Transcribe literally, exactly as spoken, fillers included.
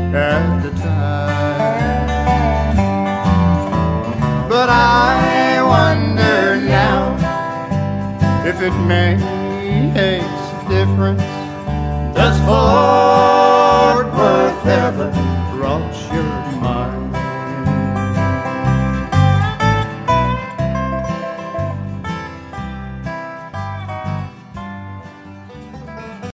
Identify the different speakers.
Speaker 1: at the time. But I wonder now if it makes a difference just for